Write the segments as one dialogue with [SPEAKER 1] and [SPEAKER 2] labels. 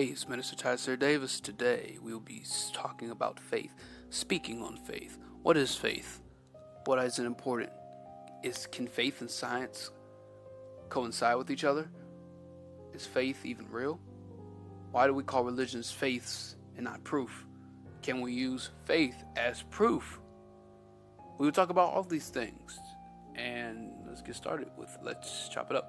[SPEAKER 1] Hey, it's Minister Tyser Davis. Today we'll be talking about faith, speaking on faith. What is faith? What is it important? Can faith and science coincide with each other? Is faith even real? Why do we call religions faiths and not proof? Can we use faith as proof? We will talk about all these things, and let's get started with Let's Chop It Up.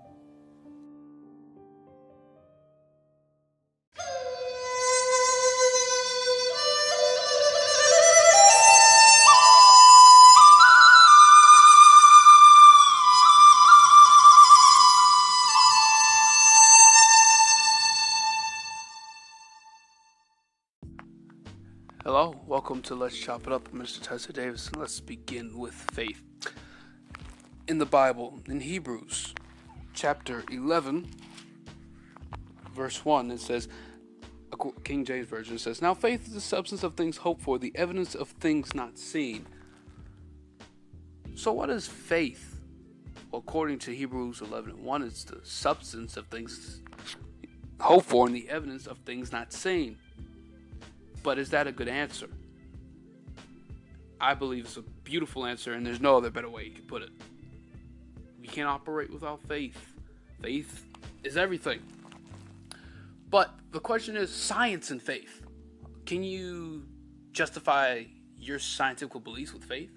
[SPEAKER 1] Hello, welcome to Let's Chop It Up. I'm Mr. Tyser Davis, and let's begin with faith. In the Bible, in Hebrews, chapter 11, verse 1, it says, King James Version says, "Now faith is the substance of things hoped for, the evidence of things not seen." So what is faith? Well, according to Hebrews 11:1, it's the substance of things hoped for and the evidence of things not seen. But is that a good answer? I believe it's a beautiful answer, and there's no other better way you can put it. We can't operate without faith. Faith is everything. But the question is science and faith. Can you justify your scientific beliefs with faith?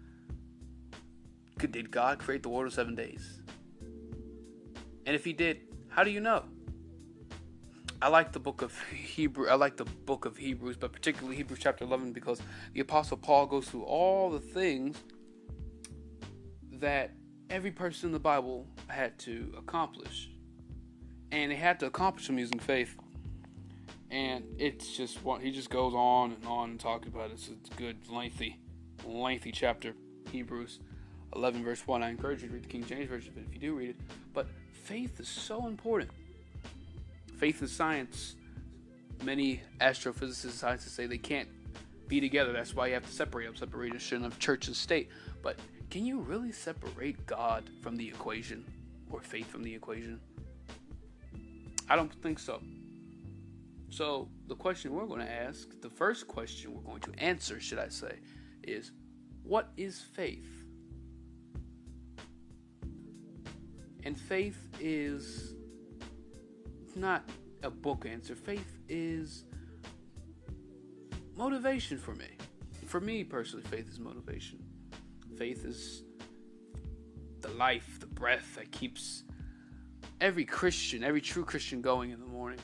[SPEAKER 1] Did God create the world in 7 days? And if he did, how do you know? I like the book of Hebrews, but particularly Hebrews chapter 11, because the Apostle Paul goes through all the things that every person in the Bible had to accomplish. And they had to accomplish them using faith. And it's just he just goes on and talking about it. It's a good, lengthy chapter, Hebrews 11, verse 1. I encourage you to read the King James Version, but if you do read it. But faith is so important. Faith and science, many astrophysicists and scientists say they can't be together. That's why you have to separate them. Separation of church and state. But can you really separate God from the equation or faith from the equation? I don't think so. So the question we're going to ask, the first question we're going to answer, should I say, is what is faith? And faith is not a book answer. Faith is motivation for me. For me personally, faith is motivation. Faith is the life, the breath that keeps every true Christian going in the morning.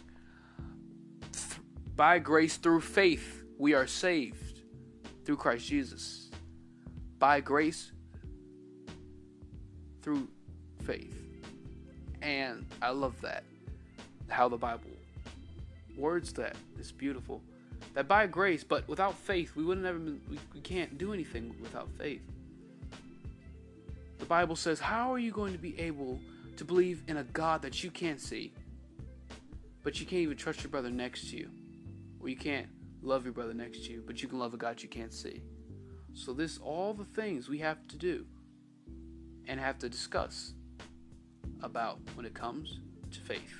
[SPEAKER 1] By grace through faith, we are saved through Christ Jesus. By grace through faith. And I love that. How the Bible words that is beautiful. That by grace, but without faith, we can't do anything without faith. The Bible says, how are you going to be able to believe in a God that you can't see, but you can't even trust your brother next to you, or you can't love your brother next to you, but you can love a God you can't see? So all the things we have to do and have to discuss about when it comes to faith.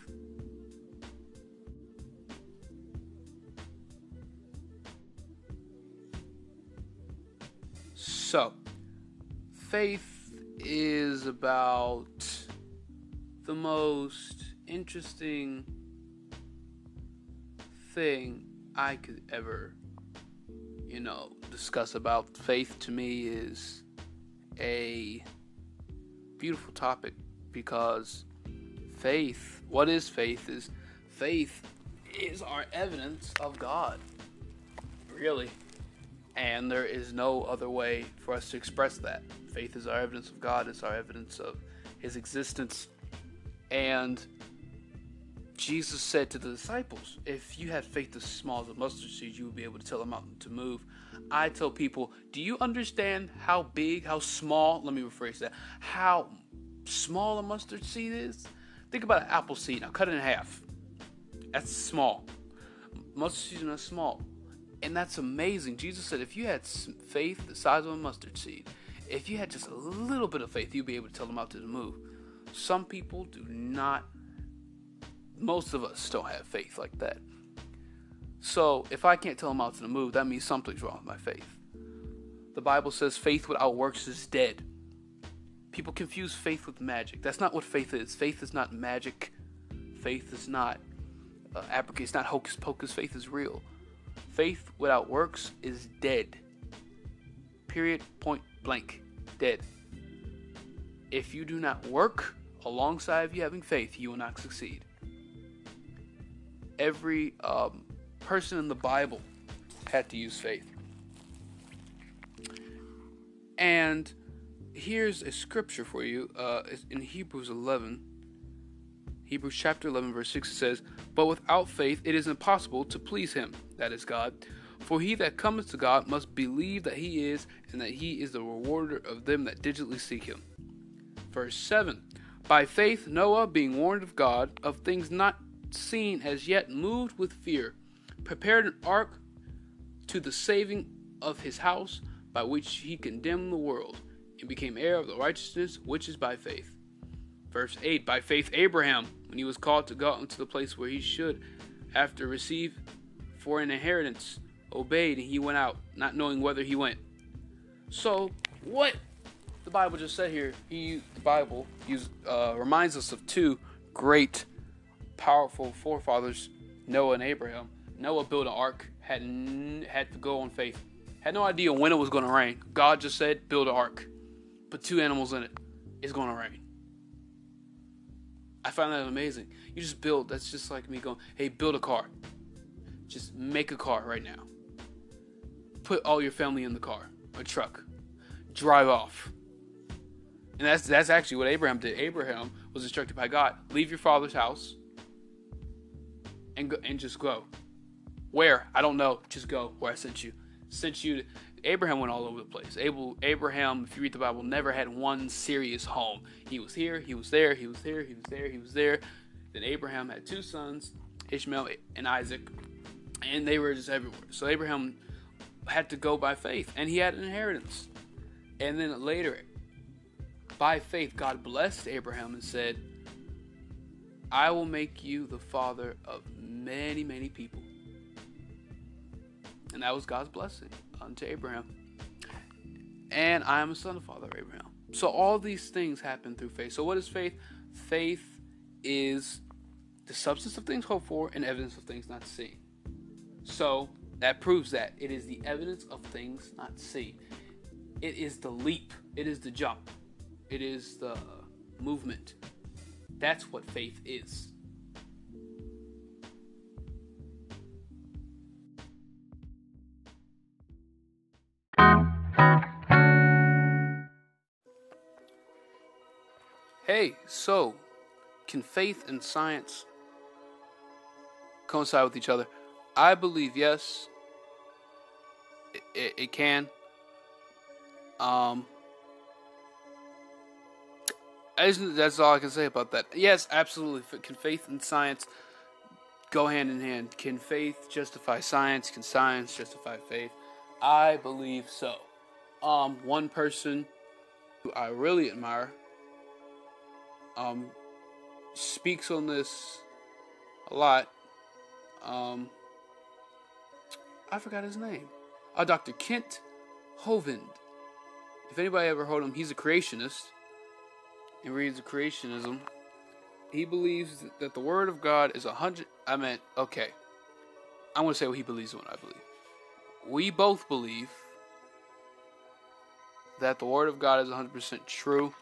[SPEAKER 1] So, faith is about the most interesting thing I could ever, discuss about. Faith to me is a beautiful topic because what is faith? Faith is our evidence of God, really. And there is no other way for us to express that. Faith is our evidence of God. It's our evidence of his existence. And Jesus said to the disciples, if you had faith as small as a mustard seed, you would be able to tell a mountain to move. I tell people, do you understand how small a mustard seed is? Think about an apple seed. Now cut it in half. That's small. Mustard seeds are not small. And that's amazing. Jesus said if you had faith the size of a mustard seed, if you had just a little bit of faith, you'd be able to tell the mountain to move. Some people do not most of us don't have faith like that. So if I can't tell a mountain to move, that means something's wrong with my faith. The Bible says faith without works is dead. People confuse faith with magic. That's not what faith is. Faith is not magic. Faith is not abracadabra. It's not hocus pocus. Faith is real. Faith without works is dead. Period. Point blank. Dead. If you do not work alongside of you having faith, you will not succeed. Every person in the Bible had to use faith. And here's a scripture for you. It's in Hebrews 11. Hebrews chapter 11 verse 6 says, "But without faith it is impossible to please him," that is God. "For he that cometh to God must believe that he is, and that he is the rewarder of them that diligently seek him." Verse 7, "By faith Noah, being warned of God of things not seen as yet, moved with fear, prepared an ark to the saving of his house, by which he condemned the world, and became heir of the righteousness which is by faith." Verse 8, "By faith Abraham, when he was called to go into the place where he should, after receive for an inheritance, obeyed, and he went out, not knowing whither he went." So, what the Bible just said here, the Bible reminds us of two great, powerful forefathers, Noah and Abraham. Noah built an ark, had to go on faith. Had no idea when it was going to rain. God just said, build an ark. Put 2 animals in it. It's going to rain. I find that amazing. You just build. That's just like me going, hey, build a car. Just make a car right now. Put all your family in the car, a truck. Drive off. And that's actually what Abraham did. Abraham was instructed by God, leave your father's house and just go. Where? I don't know. Just go where I sent you. Abraham went all over the place. Abraham, if you read the Bible, never had one serious home. He was here, he was there, he was here, he was there, he was there. Then Abraham had 2 sons, Ishmael and Isaac, and they were just everywhere. So Abraham had to go by faith, and he had an inheritance. And then later, by faith, God blessed Abraham and said, "I will make you the father of many, many people." And that was God's blessing unto Abraham. And I am a son of Father Abraham. So all these things happen through faith. So what is faith? Faith is the substance of things hoped for and evidence of things not seen. So that proves that it is the evidence of things not seen. It is the leap. It is the jump. It is the movement. That's what faith is. Hey, so can faith and science coincide with each other? I believe yes. It can. That's all I can say about that. Yes, absolutely. Can faith and science go hand in hand? Can faith justify science? Can science justify faith? I believe so. One person who I really admire speaks on this a lot. I forgot his name. Dr. Kent Hovind. If anybody ever heard him, he's a creationist and reads creationism. He believes that the Word of God is okay. I'm going to say what he believes and what I believe. We both believe that the Word of God is 100% true,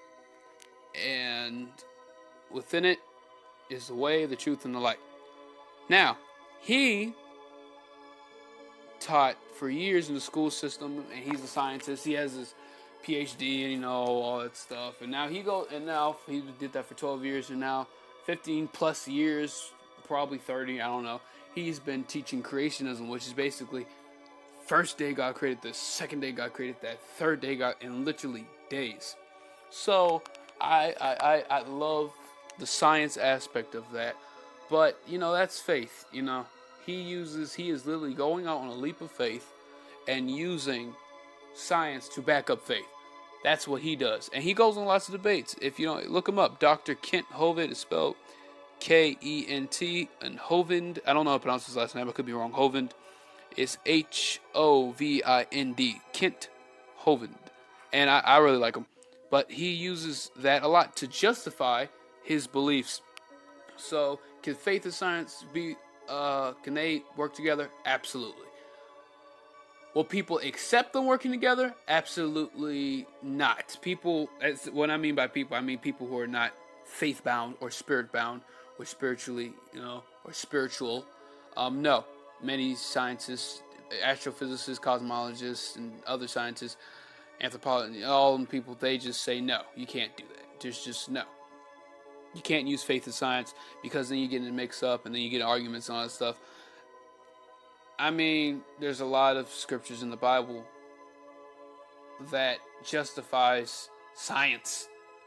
[SPEAKER 1] and within it is the way, the truth, and the light. Now, he taught for years in the school system, and he's a scientist. He has his PhD and all that stuff. And now he did that for 12 years, and now 15 plus years, probably 30, I don't know. He's been teaching creationism, which is basically first day God created this, second day God created that, third day God, in literally days. So I love the science aspect of that. But, that's faith, He is literally going out on a leap of faith and using science to back up faith. That's what he does. And he goes on lots of debates. If you don't, look him up. Dr. Kent Hovind is spelled Kent, and Hovind. I don't know how to pronounce his last name. I could be wrong. Hovind. It's Hovind. Kent Hovind. And I really like him. But he uses that a lot to justify his beliefs. So, can faith and science can they work together? Absolutely. Will people accept them working together? Absolutely not. What I mean by people, I mean people who are not faith-bound or spirit-bound or spiritually, or spiritual. No. Many scientists, astrophysicists, cosmologists, and other scientists, anthropologists, all them people, they just say, no, you can't do that. There's just no. You can't use faith and science because then you get it mixed up and then you get arguments and all that stuff. I mean, there's a lot of scriptures in the Bible that justifies science.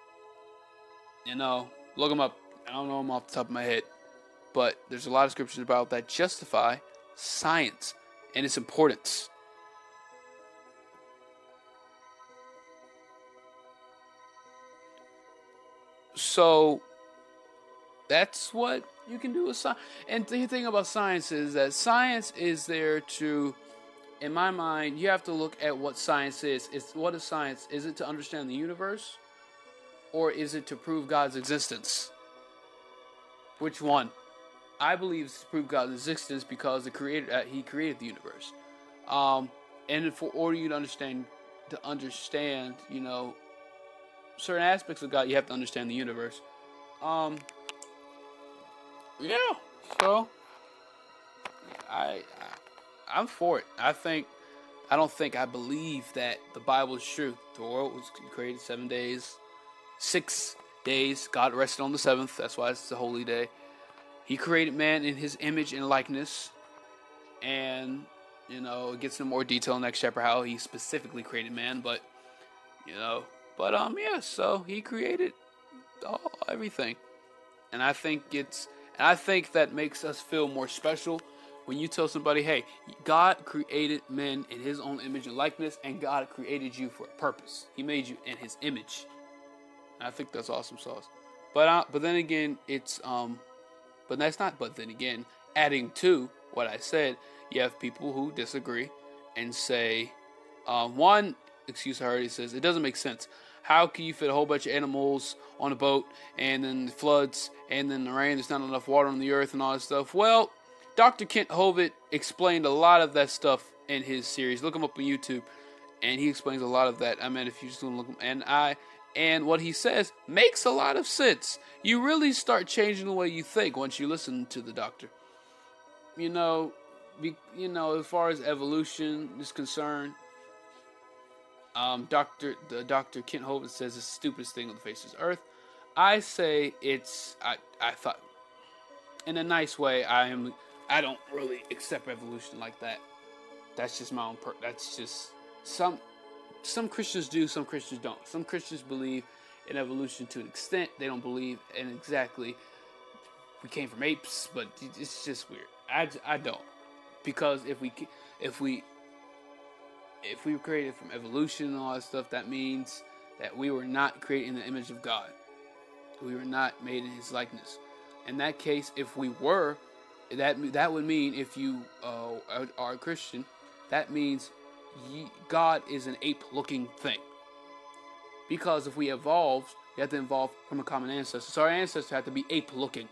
[SPEAKER 1] Look them up. I don't know them off the top of my head. But there's a lot of scriptures about that justify science and its importance. So that's what you can do with science. And the thing about science is that science is there to, in my mind, you have to look at what science is. What is science? Is it to understand the universe? Or is it to prove God's existence? Which one? I believe it's to prove God's existence because He created the universe. And for order you to understand, certain aspects of God, you have to understand the universe. Yeah. So I'm for it. I believe that the Bible is true. The world was created 7 days, 6 days. God rested on the seventh. That's why it's the holy day. He created man in His image and likeness, and it gets into more detail in the next chapter how He specifically created man. But so He created everything, and I think that makes us feel more special when you tell somebody, hey, God created men in His own image and likeness, and God created you for a purpose. He made you in His image. And I think that's awesome sauce. But then again, adding to what I said, you have people who disagree and say, one excuse I heard, he says, it doesn't make sense. How can you fit a whole bunch of animals on a boat, and then the floods, and then the rain, there's not enough water on the earth and all that stuff? Well, Dr. Kent Hovind explained a lot of that stuff in his series. Look him up on YouTube, and he explains a lot of that. I mean, if you just want to look him, and what he says makes a lot of sense. You really start changing the way you think once you listen to the doctor. As far as evolution is concerned, Dr. Kent Hovind says it's the stupidest thing on the face of this earth. I say I thought, in a nice way, I don't really accept evolution like that. That's just my own that's just some Christians do, some Christians don't. Some Christians believe in evolution to an extent. They don't believe in exactly we came from apes, but it's just weird. I don't, because if we were created from evolution and all that stuff, that means that we were not created in the image of God. We were not made in His likeness. In that case, if we were, that would mean if you are a Christian, that means God is an ape-looking thing. Because if we evolved, we have to evolve from a common ancestor. So our ancestors have to be ape-looking.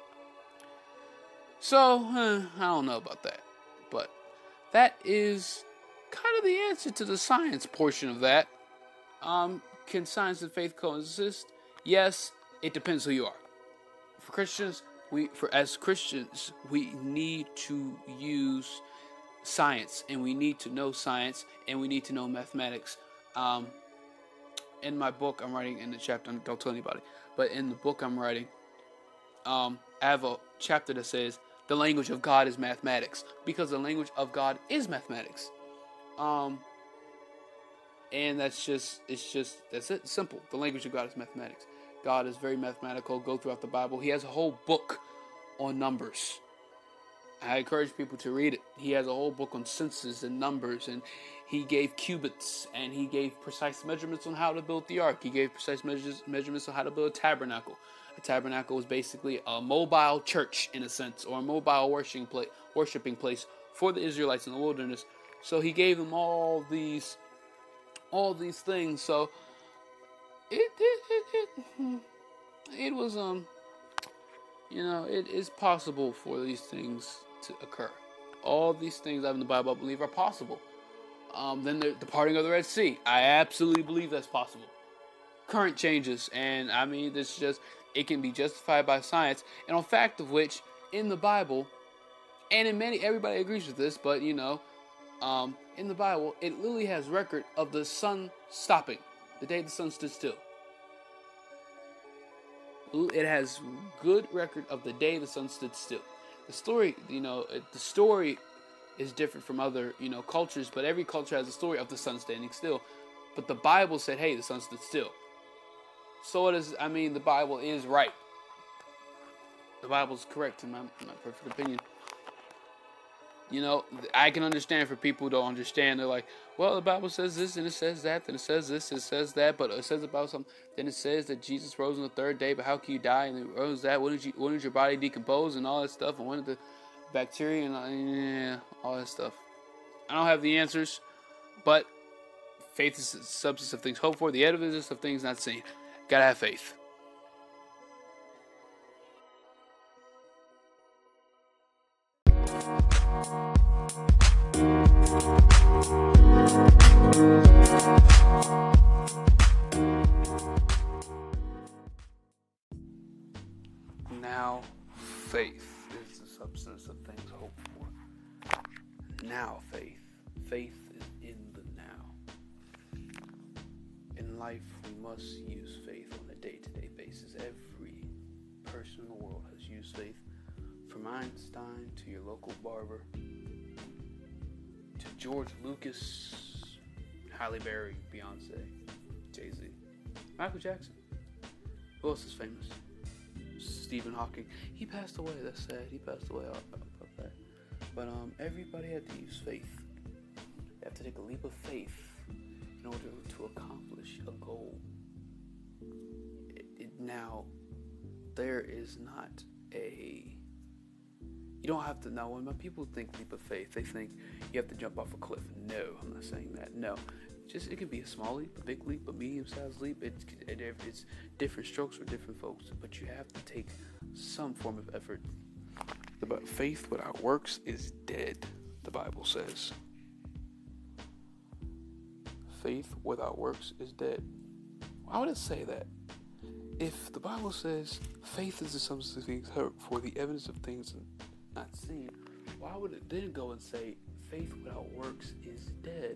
[SPEAKER 1] So, I don't know about that. But that is kind of the answer to the science portion of that. Can science and faith coexist? Yes, it depends who you are. For Christians, as Christians, we need to use science, and we need to know science, and we need to know mathematics. In my book I'm writing, in the chapter, don't tell anybody, but in the book I'm writing, I have a chapter that says the language of God is mathematics, because the language of God is mathematics. And that's it, simple. The language of God is mathematics. God is very mathematical. Go throughout the Bible. He has a whole book on numbers. I encourage people to read it. He has a whole book on senses and numbers, and He gave cubits, and he gave precise measurements on how to build the ark. He gave precise measurements on how to build a tabernacle. A tabernacle was basically a mobile church, in a sense, or a mobile worshiping place for the Israelites in the wilderness. So he gave them all these things. So it was it is possible for these things to occur. All these things in the Bible, I believe, are possible. Then the parting of the Red Sea. I absolutely believe that's possible. Current changes, and I mean, it can be justified by science, and on fact of which, in the Bible, and everybody agrees with this, but in the Bible, it literally has record of the sun stopping, the day the sun stood still. It has good record of the day the sun stood still. The story, is different from other, cultures, but every culture has a story of the sun standing still. But the Bible said, hey, the sun stood still. So the Bible is right. The Bible's correct in my perfect opinion. I can understand for people who don't understand. They're like, well, the Bible says this, and it says that, then it says this, it says that, but it says about something. Then it says that Jesus rose on the third day, but how can you die? And it rose that. When did your body decompose and all that stuff? And when did the bacteria and all that stuff? I don't have the answers, but faith is the substance of things hoped for, the evidence of things not seen. Gotta have faith. Now, faith is the substance of things hoped for. Now, faith. Faith is in the now. In life, we must use faith on a day-to-day basis. Every person in the world has used faith. From Einstein to your local barber, to George Lucas, Halle Berry, Beyonce, Jay-Z, Michael Jackson. Who else is famous? Stephen Hawking. He passed away. That's sad. He passed away. But everybody had to use faith. You have to take a leap of faith in order to accomplish a goal. Now, there is not a... You don't have to know. When people think leap of faith, they think you have to jump off a cliff. No, I'm not saying that. No. It can be a small leap, a big leap, a medium-sized leap. It's different strokes for different folks. But you have to take some form of effort. But faith without works is dead, the Bible says. Faith without works is dead. Why would it say that? If the Bible says faith is the substance of things hoped for, the evidence of things not seen, why would it then go and say faith without works is dead?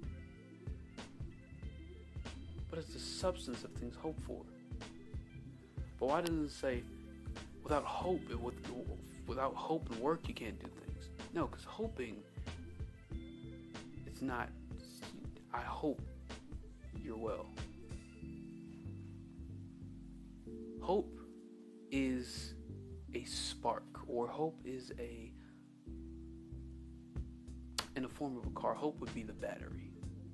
[SPEAKER 1] But it's the substance of things hoped for. But why doesn't it say without hope and work you can't do things? No, because hoping, it's not, I hope you're well. Hope is a spark, or hope is in the form of a car. Hope would be the battery.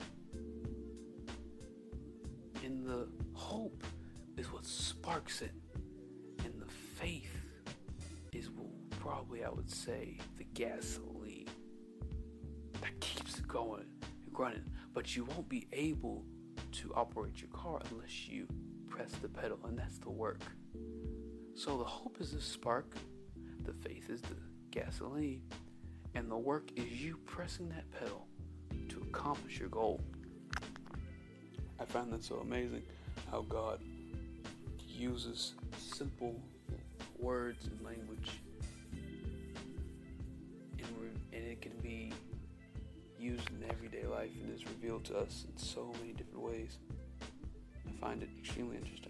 [SPEAKER 1] And the hope is what sparks it. And the faith is probably, I would say, the gasoline that keeps it going and running. But you won't be able to operate your car unless you press the pedal, and that's the work. So the hope is the spark, the faith is the gasoline, and the work is you pressing that pedal to accomplish your goal. I find that so amazing, how God uses simple words and language, and it can be used in everyday life and is revealed to us in so many different ways. I find it extremely interesting.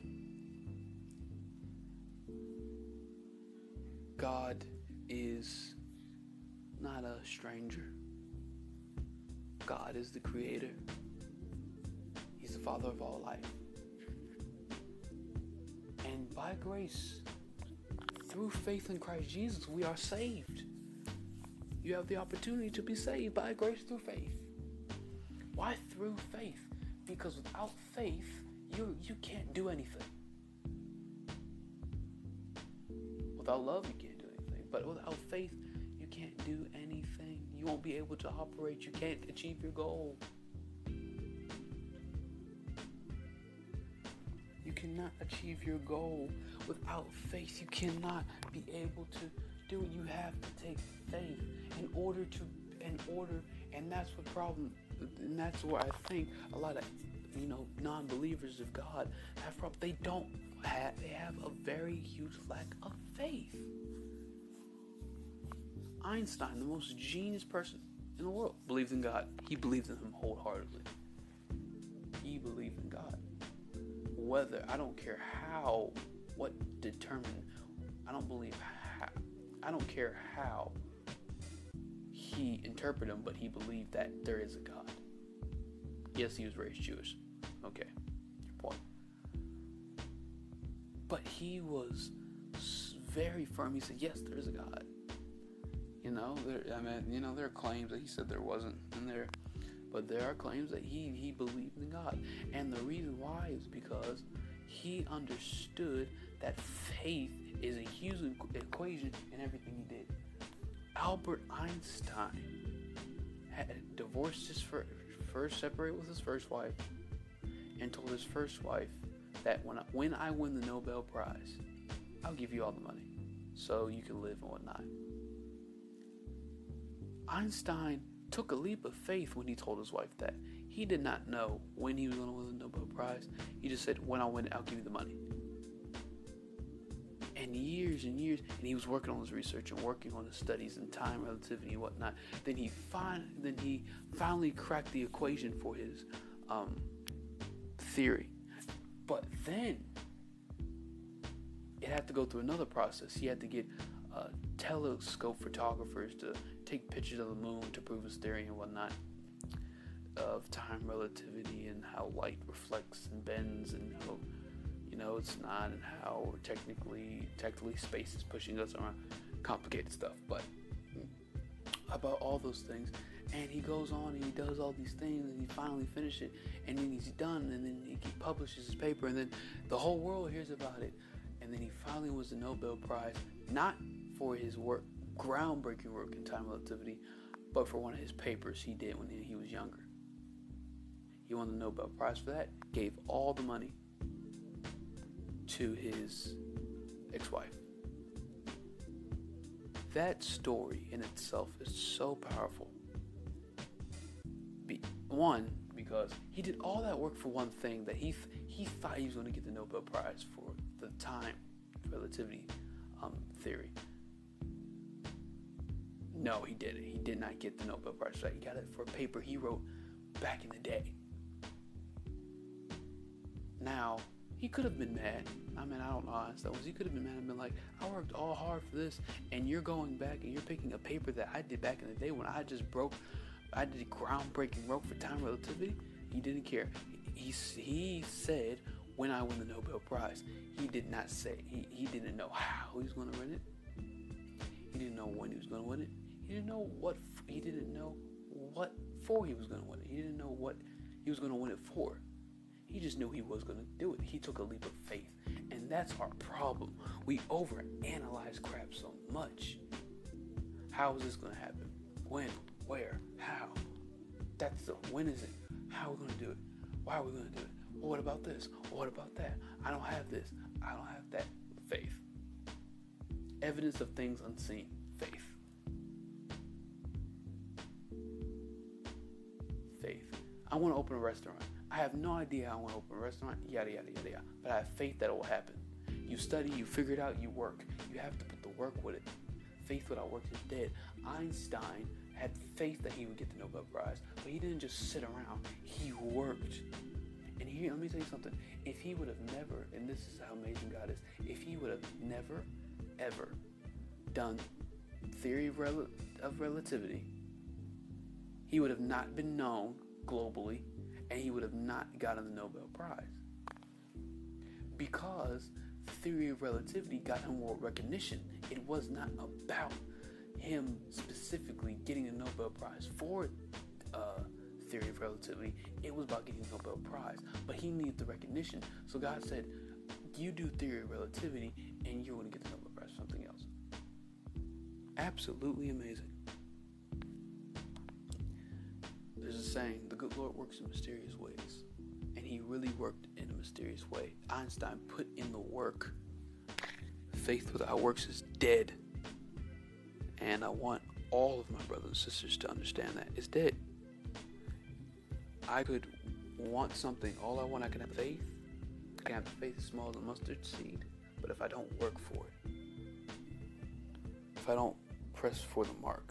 [SPEAKER 1] God is not a stranger. God is the creator. He's the Father of all life. And by grace, through faith in Christ Jesus, we are saved. You have the opportunity to be saved by grace through faith. Why through faith? Because without faith, you can't do anything. Without love, you can't do anything. But without faith, you can't do anything. You won't be able to operate. You can't achieve your goal. You cannot achieve your goal without faith. You cannot be able to do it. You have to take faith and that's what problem, and that's where I think a lot of non-believers of God have problems. They have a very huge lack of faith. Einstein, the most genius person in the world, believed in God. He believed in him wholeheartedly. He believed in God. I don't care how he interpreted him, but he believed that there is a God. Yes, he was raised Jewish. Okay, your point. But he was very firm. He said, yes, there is a God. There are claims that he said there wasn't in there, but there are claims that he believed in God. And the reason why is because he understood that faith is a huge equation in everything he did. Albert Einstein had divorced his first separated with his first wife, and told his first wife that when I win the Nobel Prize, I'll give you all the money so you can live and whatnot. Einstein took a leap of faith when he told his wife that. He did not know when he was going to win the Nobel Prize. He just said, when I win it, I'll give you the money. And years, and he was working on his research and working on his studies in time relativity and whatnot. Then he finally cracked the equation for his theory. But then it had to go through another process. He had to get telescope photographers to take pictures of the moon to prove his theory and whatnot of time relativity and how light reflects and bends and how it's not, and how technically space is pushing us around. Complicated stuff, but about all those things. And he goes on and he does all these things, and he finally finishes it, and then he's done, and then he publishes his paper, and then the whole world hears about it. And then he finally wins the Nobel Prize, not for his groundbreaking work in time relativity, but for one of his papers he did when he was younger. He won the Nobel Prize for that, gave all the money to his ex-wife. That story in itself is so powerful. One, because he did all that work for one thing that he thought he was going to get the Nobel Prize for the time relativity theory. No, he didn't. He did not get the Nobel Prize for that. He got it for a paper he wrote back in the day. Now, he could have been mad. I don't know how that was. He could have been mad and been like, I worked all hard for this, and you're going back and you're picking a paper that I did back in the day when I did groundbreaking work for time relativity. He didn't care. He said, when I win the Nobel Prize. He did not say, he didn't know how he was going to win it. He didn't know when he was going to win it. He didn't know what for he was going to win it. He didn't know what he was going to win it for. He just knew he was going to do it. He took a leap of faith. And that's our problem. We overanalyze crap so much. How is this going to happen? When? Where? How? When is it? How are we going to do it? Why are we going to do it? Well, what about this? What about that? I don't have this. I don't have that. Faith. Evidence of things unseen. Faith. Faith. I want to open a restaurant. I have no idea how I want to open a restaurant, yada, yada, yada, yada. But I have faith that it will happen. You study, you figure it out, you work. You have to put the work with it. Faith without work is dead. Einstein had faith that he would get the Nobel Prize, but he didn't just sit around. He worked. And here, let me tell you something. If he would have never, and this is how amazing God is, if he would have never, ever done theory of relativity, he would have not been known globally, and he would have not gotten the Nobel Prize. Because theory of relativity got him world recognition. It was not about him specifically getting a Nobel Prize for theory of relativity. It was about getting a Nobel Prize. But he needed the recognition. So God said, you do theory of relativity, and you're going to get the Nobel Prize for something else. Absolutely amazing. There's a saying, the good Lord works in mysterious ways. And he really worked in a mysterious way. Einstein put in the work. Faith without works is dead. And I want all of my brothers and sisters to understand that. It's dead. I could want something. All I want, I can have faith. I can have the faith as small as a mustard seed. But if I don't work for it, if I don't press for the mark,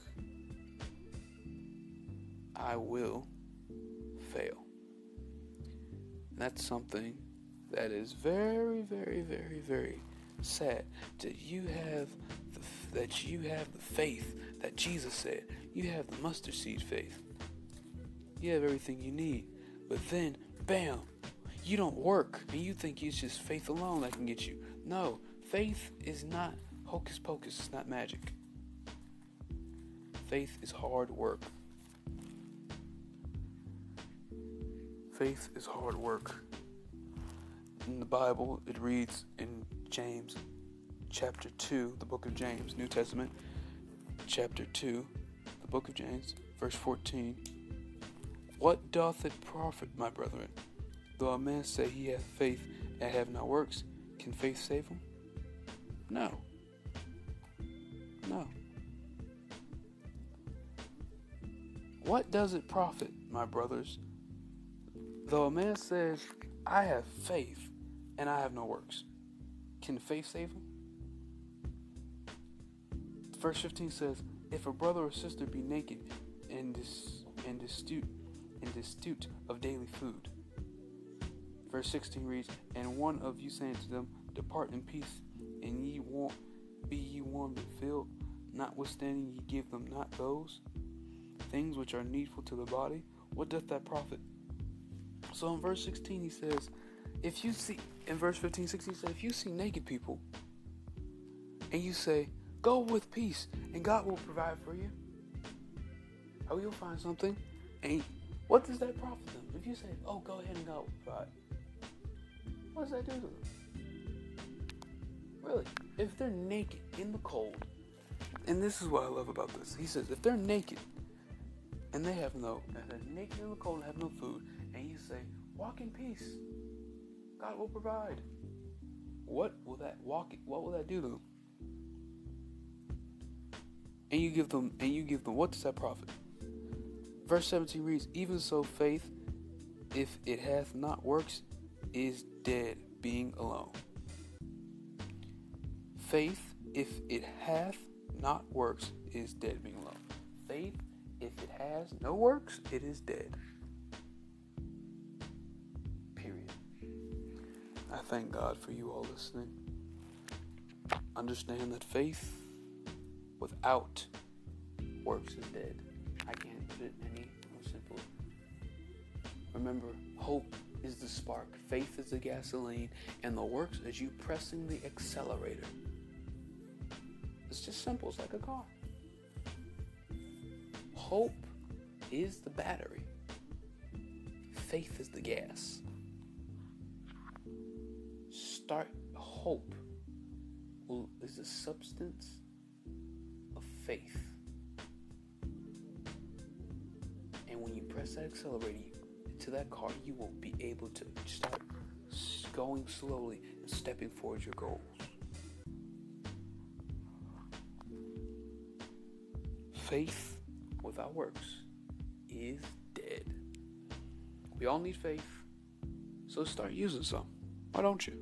[SPEAKER 1] I will fail. And that's something that is very, very, very, very sad. That you have the faith that Jesus said. You have the mustard seed faith. You have everything you need. But then, bam, you don't work, and you think it's just faith alone that can get you. No, faith is not hocus pocus. It's not magic. Faith is hard work. Faith is hard work. In the Bible, it reads in James chapter 2, the book of James, New Testament, chapter 2, the book of James, verse 14. What doth it profit, my brethren, though a man say he hath faith and have not works? Can faith save him? No. No. What does it profit, my brothers, though a man says, I have faith and I have no works? Can faith save him? Verse 15 says, if a brother or sister be naked and destitute of daily food. Verse 16 reads, and one of you saying to them, depart in peace, and be ye warmed and filled, notwithstanding ye give them not those things which are needful to the body, what doth that profit? So in verse 16 he says, in verse 15, 16 he says, if you see naked people, and you say, go with peace, and God will provide for you, or you'll find something, and what does that profit them? If you say, oh, go ahead and God will provide, what does that do to them? Really, if they're naked in the cold, and this is what I love about this, he says, if they're naked, and they're naked in the cold and have no food, and you say, walk in peace, God will provide, what will that do to them? And you give them, what does that profit? Verse 17 reads, even so faith, if it hath not works, is dead, being alone. Faith, if it hath not works, is dead, being alone. Faith, if it has no works, it is dead. Period. I thank God for you all listening. Understand that faith without works is dead. I can't put it any more simply. Remember, hope is the spark, faith is the gasoline, and the works is you pressing the accelerator. It's just simple, it's like a car. Hope is the battery. Faith is the gas. Hope is the substance of faith. And when you press that accelerator to that car, you will be able to start going slowly and stepping towards your goals. Faith without works is dead. We all need faith, so start using some. Why don't you?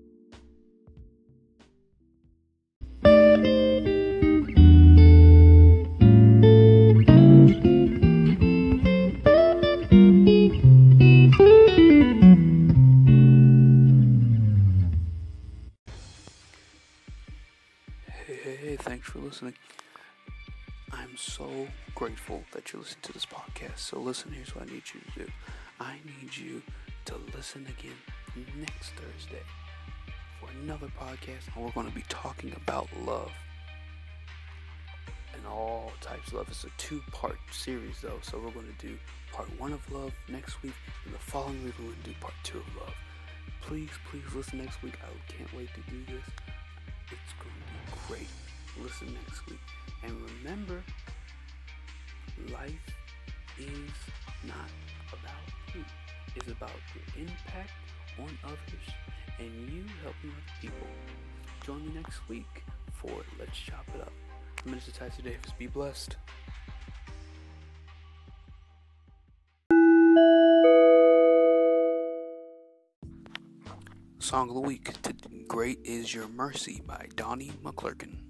[SPEAKER 1] Hey, thanks for listening. I'm so grateful that you listened to this podcast. So listen, here's what I need you to do. I need you to listen again next Thursday for another podcast, and we're going to be talking about love. And all types of love. It's a 2-part series though, so we're going to do part 1 of love next week, and the following week we're going to do part 2 of love. Please listen next week. I can't wait to do this. It's going to be great. Listen next week. And remember, life is not about you. It's about your impact on others and you helping other people. Join me next week for Let's Chop It Up. I'm Minister Tyson Davis. Be blessed. Song of the Week, Great Is Your Mercy by Donnie McClurkin.